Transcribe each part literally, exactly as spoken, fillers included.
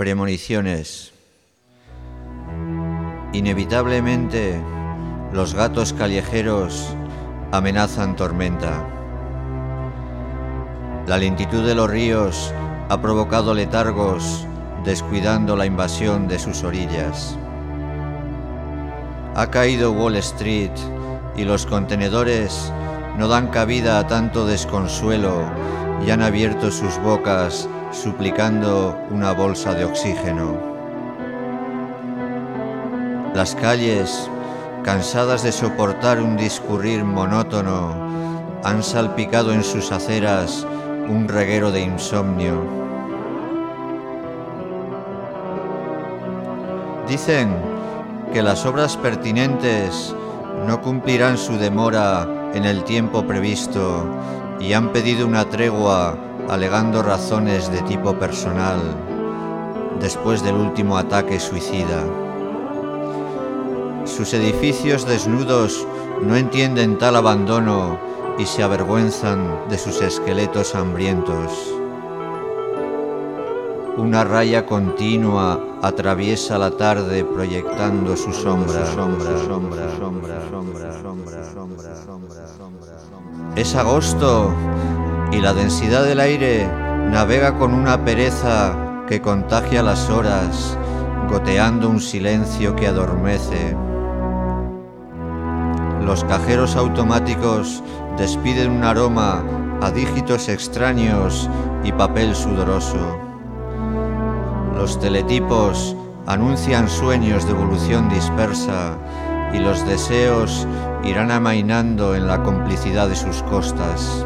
Premoniciones. Inevitablemente, los gatos callejeros amenazan tormenta. La lentitud de los ríos ha provocado letargos, descuidando la invasión de sus orillas. Ha caído Wall Street y los contenedores no dan cabida a tanto desconsuelo y han abierto sus bocas suplicando una bolsa de oxígeno. Las calles, cansadas de soportar un discurrir monótono, han salpicado en sus aceras un reguero de insomnio. Dicen que las obras pertinentes no cumplirán su demora en el tiempo previsto y han pedido una tregua alegando razones de tipo personal después del último ataque suicida. Sus edificios desnudos no entienden tal abandono y se avergüenzan de sus esqueletos hambrientos. Una raya continua atraviesa la tarde proyectando su sombra, sombra, sombra, sombra, sombra, sombra, sombra, sombra. Es agosto y la densidad del aire navega con una pereza que contagia las horas, goteando un silencio que adormece. Los cajeros automáticos despiden un aroma a dígitos extraños y papel sudoroso. Los teletipos anuncian sueños de evolución dispersa y los deseos irán amainando en la complicidad de sus costas.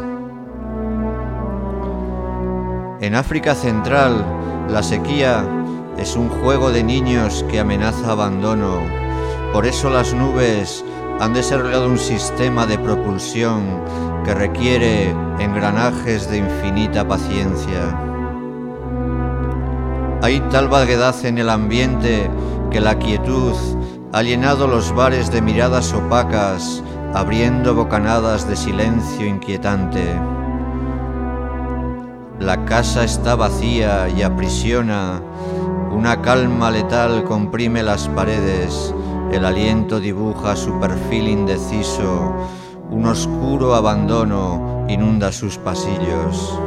En África Central, la sequía es un juego de niños que amenaza abandono. Por eso las nubes han desarrollado un sistema de propulsión que requiere engranajes de infinita paciencia. Hay tal vaguedad en el ambiente que la quietud ha llenado los bares de miradas opacas, abriendo bocanadas de silencio inquietante. La casa está vacía y aprisiona, una calma letal comprime las paredes, el aliento dibuja su perfil indeciso, un oscuro abandono inunda sus pasillos.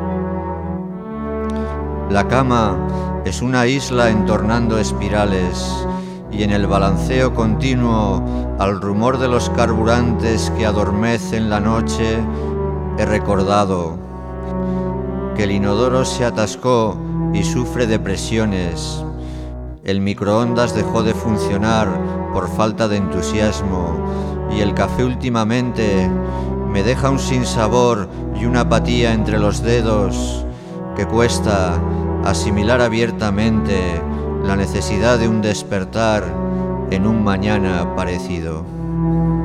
La cama es una isla entornando espirales y en el balanceo continuo al rumor de los carburantes que adormecen la noche he recordado que el inodoro se atascó y sufre depresiones. El microondas dejó de funcionar por falta de entusiasmo y el café últimamente me deja un sinsabor y una apatía entre los dedos que cuesta asimilar abiertamente la necesidad de un despertar en un mañana parecido.